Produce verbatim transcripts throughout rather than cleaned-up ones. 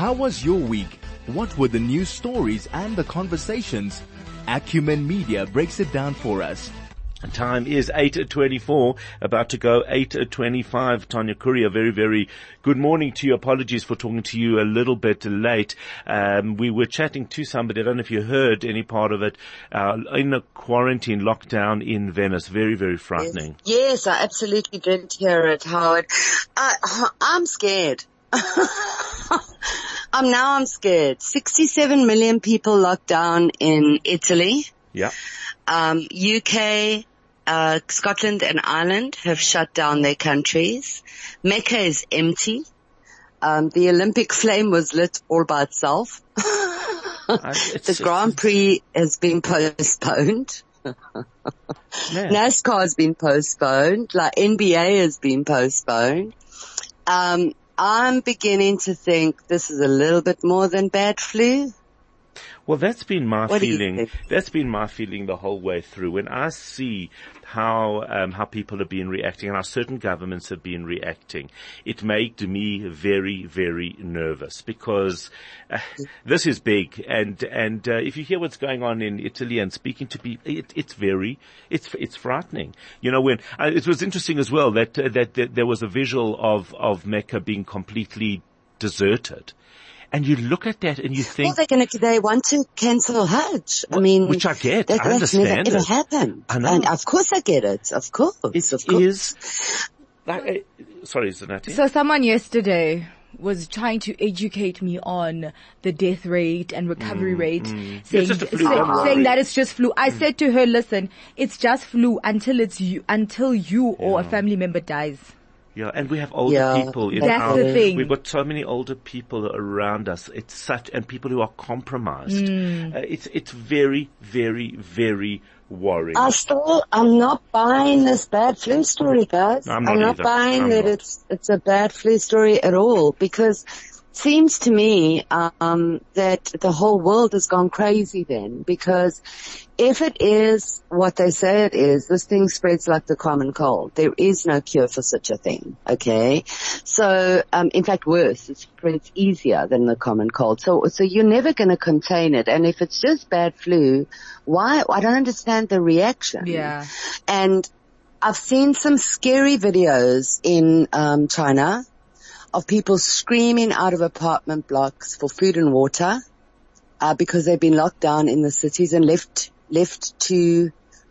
How was your week? What were the news stories and the conversations? Acumen Media breaks it down for us. Time is eight twenty-four, about to go eight twenty-five. Tanya Curry, a very, very good morning to you. Apologies for talking to you a little bit late. Um, we were chatting to somebody, I don't know if you heard any part of it, uh, in a quarantine lockdown in Venice. Very, very frightening. Yes, yes, I absolutely did hear it, Howard. I, I'm scared. I'm now I'm scared. sixty-seven million people locked down in Italy. Yeah. Um, U K, uh, Scotland and Ireland have shut down their countries. Mecca is empty. Um, the Olympic flame was lit all by itself. The Grand Prix has been postponed. NASCAR has been postponed. Like N B A has been postponed. Um, I'm beginning to think this is a little bit more than bad flu. Well, that's been my What feeling. That's been my feeling the whole way through. When I see how um, how people have been reacting and how certain governments have been reacting, it made me very, very nervous because uh, this is big. And and uh, if you hear what's going on in Italy and speaking to people, it, it's very it's it's frightening. You know, when uh, it was interesting as well that, uh, that that there was a visual of of Mecca being completely deserted. And you look at that and you think, well, they're going to, they want to cancel Hajj. I mean, which I get, that, I understand that's never it. ever happened. I know. And of course I get it. Of course. It of course. is, like, uh, sorry, Zanati. So someone yesterday was trying to educate me on the death rate and recovery mm, rate, mm. saying, It's just a flu, say, don't saying worry. that it's just flu. I mm. said to her, listen, it's just flu until it's you, until you yeah. or a family member dies. Yeah, and we have older yeah, people in that's our, the thing. We've got so many older people around us. It's such, and people who are compromised. Mm. Uh, it's, it's very, very, very worrying. I still, I'm not buying this bad flu story, guys. No, I'm not I'm not either. buying I'm that not. it's, it's a bad flu story at all because it seems to me, um, that the whole world has gone crazy then because if it is what they say it is, this thing spreads like the common cold. There is no cure for such a thing, okay? So, um, in fact worse, it spreads easier than the common cold. So, so you're never gonna contain it. And if it's just bad flu, why, I don't understand the reaction. Yeah. And I've seen some scary videos in, um, China of people screaming out of apartment blocks for food and water, uh, because they've been locked down in the cities and left, left to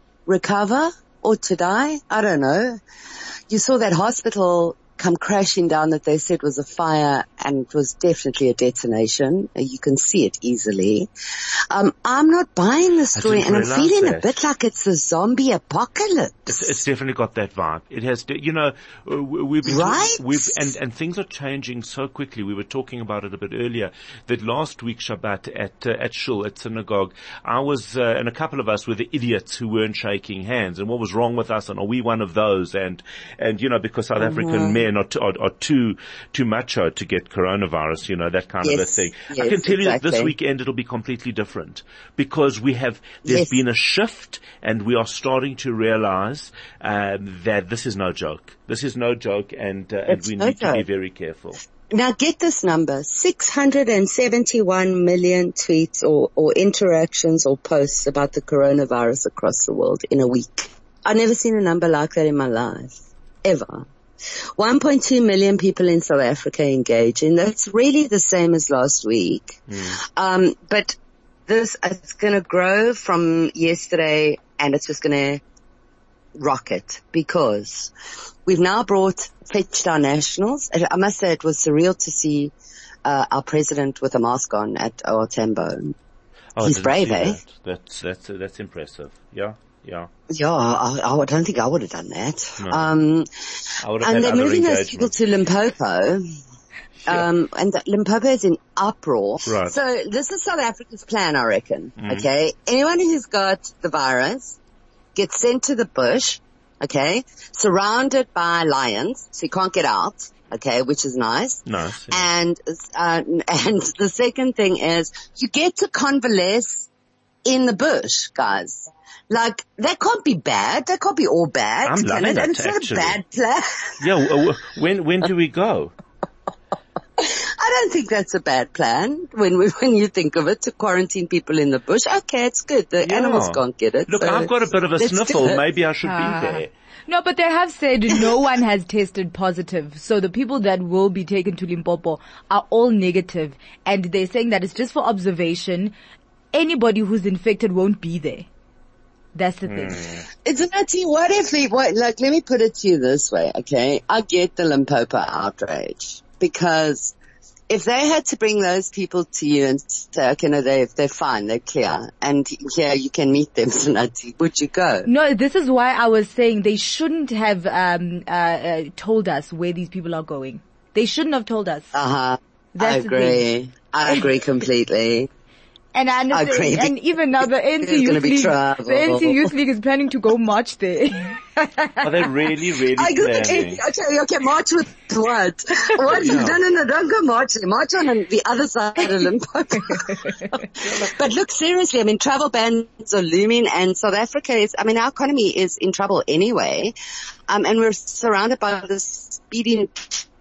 recover or to die. I don't know. You saw that hospital come crashing down that they said was a fire and it was definitely a detonation. You can see it easily. Um, I'm not buying the story and I'm feeling that. a bit like it's a zombie apocalypse. It's, it's definitely got that vibe. It has, you know, we've been, right? we've, and, and things are changing so quickly. We were talking about it a bit earlier that last week Shabbat at, uh, at Shul, at synagogue, I was, uh, and a couple of us were the idiots who weren't shaking hands and what was wrong with us and are we one of those? And, and, you know, because South African mm-hmm. men are, t- are, are too, too macho to get coronavirus, you know, that kind yes, of a thing. Yes, I can tell exactly. you that this weekend it'll be completely different because we have, there's yes. been a shift and we are starting to realize, um, that this is no joke. This is no joke and, uh, and we no need joke. to be very careful. Now get this number, six hundred seventy-one million tweets or, or interactions or posts about the coronavirus across the world in a week. I've never seen a number like that in my life. Ever. one point two million people in South Africa engaging. That's really the same as last week. Mm. Um, but this, it's gonna grow from yesterday and it's just gonna rocket because we've now brought, fetched our nationals. I must say it was surreal to see, uh, our president with a mask on at O R Tambo. Oh, He's brave, eh? That. That's, that's, uh, that's impressive. Yeah. Yeah. Yeah, I, I don't think I would have done that. No. Um, I would have and had they're other moving those people to Limpopo. Yeah. Um, and the, Limpopo is in uproar. Right. So this is South Africa's plan, I reckon. Mm. Okay. Anyone who's got the virus gets sent to the bush. Okay. Surrounded by lions. So you can't get out. Okay. Which is nice. Nice. Yeah. And, uh, and the second thing is you get to convalesce in the bush, guys. Like, that can't be bad. That can't be all bad. I'm loving it? that, It's not actually. a bad plan. Yeah, when, when do we go? I I don't think that's a bad plan when we, when you think of it, to quarantine people in the bush. Okay, it's good. The Yeah. animals can't get it. Look, so I've got a bit of a let's do sniffle. it. Maybe I should Ah. be there. No, but they have said no one has tested positive. So the people that will be taken to Limpopo are all negative. And they're saying that it's just for observation. Anybody who's infected won't be there. That's the thing. It's nutty. What if we, what, like, let me put it to you this way, okay? I get the Limpopo outrage because if they had to bring those people to you and say, okay, no, they, they're fine, they're clear, and here you can meet them, Sunati, would you go? No, this is why I was saying they shouldn't have um, uh, uh, told us where these people are going. They shouldn't have told us. Uh-huh. That's I the agree. I agree completely. And I understand, agree. and even now the N C There's gonna Youth be League, trouble. the N C Youth League is planning to go march there. Are they really, really I agree. planning? Okay, okay, march with what? What? Yeah. No, no, no, don't go marching. March on the other side of Limpopo. But look, seriously, I mean, travel bans are looming and South Africa is, I mean, our economy is in trouble anyway. Um, and we're surrounded by this speeding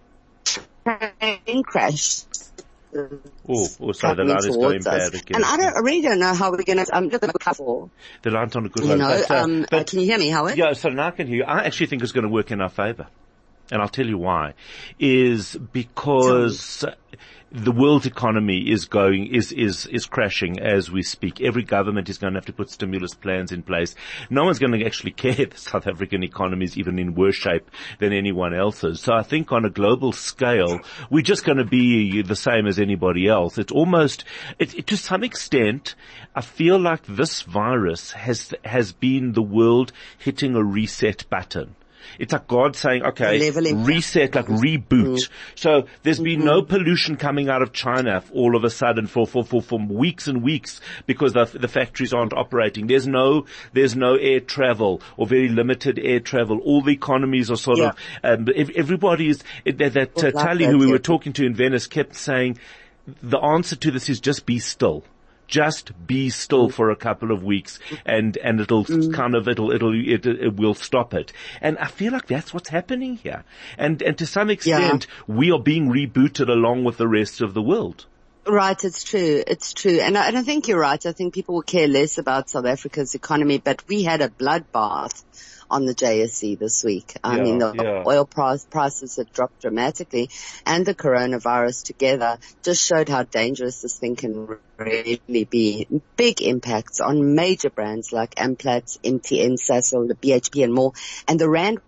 train crash. Oh, oh, sorry, the line is going bad again. And I don't, I really don't know how we're going to, um, look at the cover. The line's on a good You line. know, but, uh, um, but uh, can you hear me, Howard? Yeah, so now I can hear you. I actually think it's going to work in our favor. And I'll tell you why. Is because the world's economy is going, is, is, is crashing as we speak. Every government is going to have to put stimulus plans in place. No one's going to actually care if the South African economy is even in worse shape than anyone else's. So I think on a global scale, we're just going to be the same as anybody else. It's almost, it, it, to some extent, I feel like this virus has, has been the world hitting a reset button. It's like God saying, okay, Leveling. reset, like reboot. Mm. So there's been mm-hmm. no pollution coming out of China all of a sudden for, for, for, for weeks and weeks because the, the factories aren't operating. There's no, there's no air travel or very limited air travel. All the economies are sort yeah. of, um, everybody is, that, that uh, Tali who we were talking to in Venice kept saying the answer to this is just be still. Just be still for a couple of weeks and, and it'll mm. kind of, it'll, it'll, it, it will stop it. And I feel like that's what's happening here. And, and to some extent, yeah. we are being rebooted along with the rest of the world. Right, it's true. It's true. And I, and I think you're right. I think people will care less about South Africa's economy, but we had a bloodbath on the J S E this week. I yeah, mean, the yeah. oil price, prices had dropped dramatically and the coronavirus together just showed how dangerous this thing can really be. Big impacts on major brands like Amplats, M T N, Sasol, the B H P and more. And the Rand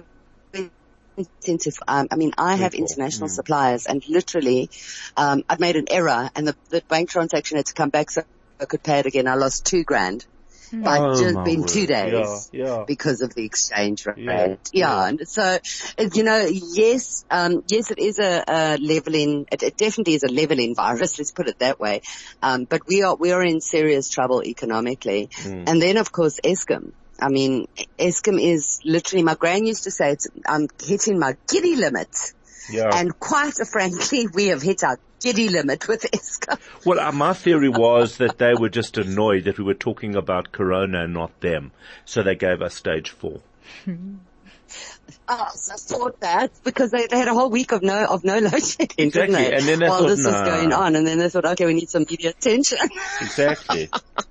incentive, um, I mean, I have international mm. suppliers and literally, um, I've made an error and the, the bank transaction had to come back so I could pay it again. I lost two grand. By oh, just been word. two days yeah, yeah. because of the exchange rate. Yeah, yeah. yeah. And so, you know, yes, um, yes, it is a, a leveling, it, it definitely is a leveling virus, let's put it that way. Um, but we are, we are in serious trouble economically. Mm. And then of course Eskom. I mean, Eskom is literally, my gran used to say it's, I'm hitting my giddy limit. Yeah. And quite frankly, we have hit our giddy limit with Eskom. Well, uh, my theory was that they were just annoyed that we were talking about Corona and not them. So they gave us stage four. Oh, so I thought that because they, they had a whole week of no, of no load shedding, exactly. didn't they? And then they While thought, this nah. was going on. And then they thought, okay, we need some media attention. Exactly.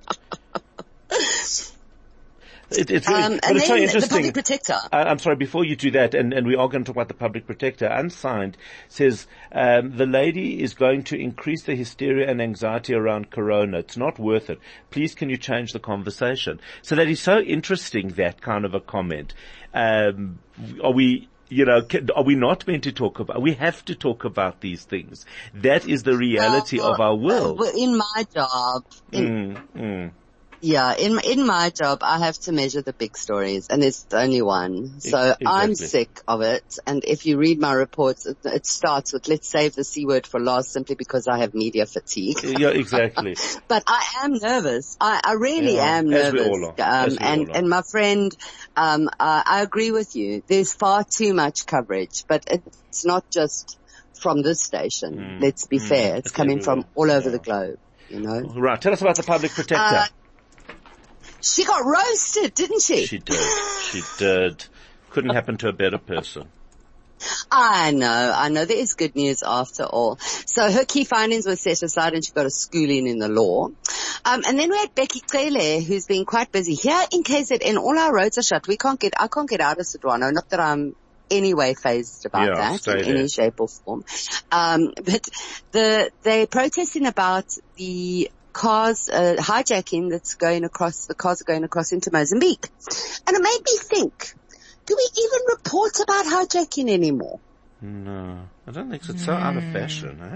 It, it's really, um, but and it's so then interesting. the public protector. I, I'm sorry, before you do that, and, and we are going to talk about the public protector, unsigned, says um, the lady is going to increase the hysteria and anxiety around Corona. It's not worth it. Please can you change the conversation? So that is so interesting, that kind of a comment. Um, are we... You know, are we not meant to talk about, we have to talk about these things. That is the reality well, of our world. Well, in my job, in, mm, mm. yeah, in in my job, I have to measure the big stories, and there's only one. So exactly. I'm sick of it. And if you read my reports, it, it starts with "Let's save the C word for last," simply because I have media fatigue. Yeah, exactly. But I am nervous. I, I really yeah, am as nervous. We all are. Um, and and my friend, um, uh, I agree with you. There's far too much coverage, but it's not just from this station. Mm. Let's be mm. fair. It's, it's coming everywhere. From all over yeah. the globe. You know. Right. Tell us about the public protector. Uh, She got roasted, didn't she? She did. She did. Couldn't happen to a better person. I know, I know. There is good news after all. So her key findings were set aside and she got a schooling in the law. Um, and then we had Becky Cele, who's been quite busy. Here in K Z N, all our roads are shut. We can't get, I can't get out of Sodwana. Not that I'm anyway phased about Yeah, that stay in there. any shape or form. Um, but the, they're protesting about the cars, uh, hijacking that's going across, the cars are going across into Mozambique. And it made me think, do we even report about hijacking anymore? No, I don't think so. It's so out of fashion, eh?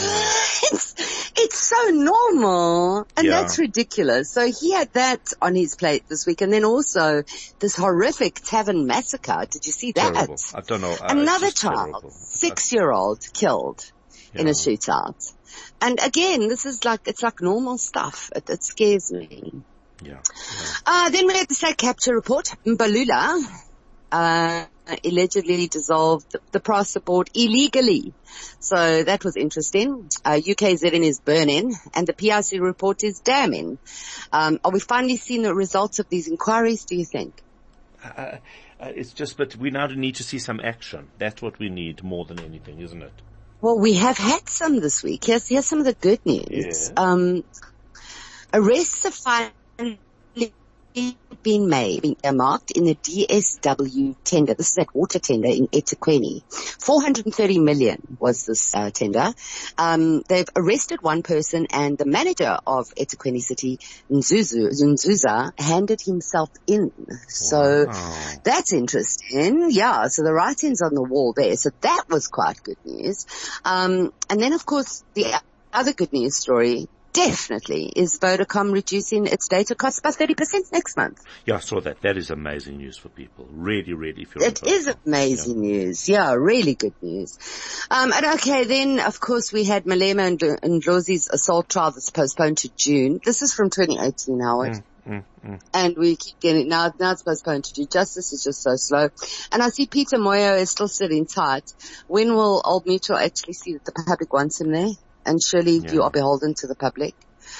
it's, it's so normal, and Yeah. that's ridiculous. So he had that on his plate this week, and then also this horrific tavern massacre. Did you see that? Terrible. I don't know. Uh, Another it's just child, terrible. six-year-old, killed in Yeah. a shootout. And again, this is like, it's like normal stuff. It, it scares me. Yeah. yeah. Uh, then we had the state capture report. Mbalula, uh, allegedly dissolved the, the passport illegally. So that was interesting. Uh, U K Z N is burning and the P I C report is damning. Um, are we finally seeing the results of these inquiries, do you think? Uh, uh, it's just, but we now need to see some action. That's what we need more than anything, isn't it? Well, we have had some this week. Here's, here's some of the good news. Yes. Um, arrests have finally been made, been earmarked in the D S W tender. This is that water tender in eThekwini. four hundred thirty million was this uh, tender. Um, they've arrested one person and the manager of eThekwini City, Nzuzu, Nzuza, handed himself in. So Wow. that's interesting. Yeah, so the writing's on the wall there. So that was quite good news. Um, and then of course the other good news story definitely is Vodacom reducing its data costs by thirty percent next month. Yeah, I saw that. That is amazing news for people. Really, really. If you're It is amazing news. Yeah, really good news. Um, and okay, then of course we had Malema and, and Ndlozi's assault trial that's postponed to June. This is from twenty eighteen, Howard. Mm, mm, mm. And we keep getting, now, now it's postponed to June. Justice is just so slow. And I see Peter Moyo is still sitting tight. When will Old Mutual actually see that the public wants him there? And surely Yeah. you are beholden to the public.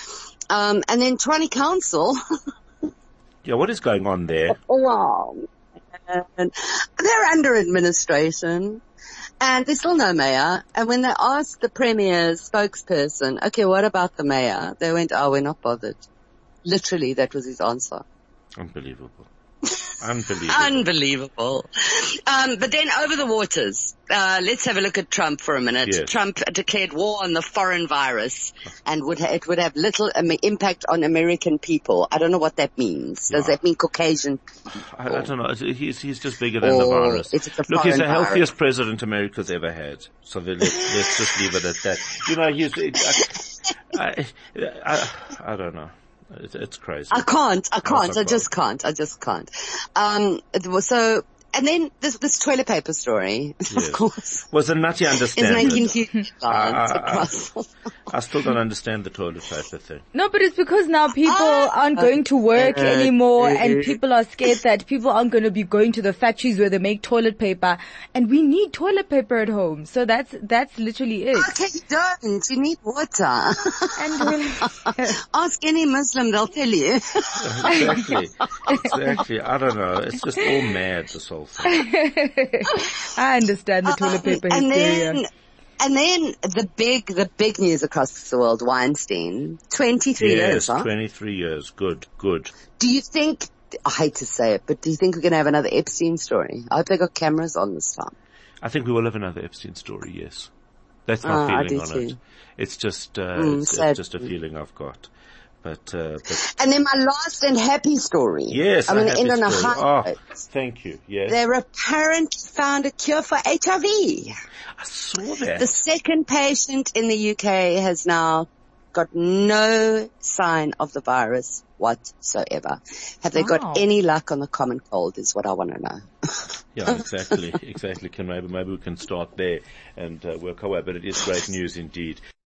Um, and then Tshwane Council. Yeah, what is going on there? Wow. And they're under administration and there's still no mayor. And when they asked the premier's spokesperson, okay, what about the mayor? They went, oh, we're not bothered. Literally, that was his answer. Unbelievable. Unbelievable. Unbelievable. Um, but then over the waters, uh, let's have a look at Trump for a minute. Yes. Trump declared war on the foreign virus and would ha- it would have little um, impact on American people. I don't know what that means. Does No. that mean Caucasian? I, I don't know. He's, he's just bigger than the Or virus. if it's a Look, he's the foreign healthiest president America's ever had. So then let's, let's just leave it at that. You know, he's, it, I, I, I, I don't know. It's, it's crazy. I can't, I can't, Also I just can't, I just can't. Um, it was so, and then this, this toilet paper story, Yes. of course, Was a nutty is understanding. making huge headlines I- I- across. I still don't understand the toilet paper thing. No, but it's because now people aren't going to work anymore and people are scared that people aren't going to be going to the factories where they make toilet paper and we need toilet paper at home. So that's, that's literally it. Okay, you don't. You need water. And we're- Ask any Muslim, they'll tell you. Exactly. Exactly. I don't know. It's just all mad, this whole thing. I understand the toilet paper and hysteria. then, and then the big, the big news across the world, Weinstein, twenty-three Yes, years, huh? twenty-three years. Good, good. Do you think, I hate to say it, but do you think we're going to have another Epstein story? I hope they got cameras on this time. I think we will have another Epstein story, yes. That's my Oh, I feeling do on too. it. It's just, uh, Mm, it's, sad. it's just a feeling I've got. But, uh, but And then my last and happy story. yes, I'm I going have to end on a this story. high Oh, note. thank you. Yes. They're apparently found a cure for H I V. I saw that. The second patient in the U K has now got no sign of the virus whatsoever. Have they Wow. got any luck on the common cold is what I want to know. Yeah, exactly, exactly. Can maybe, maybe we can start there and uh, work our way, but it is great news indeed.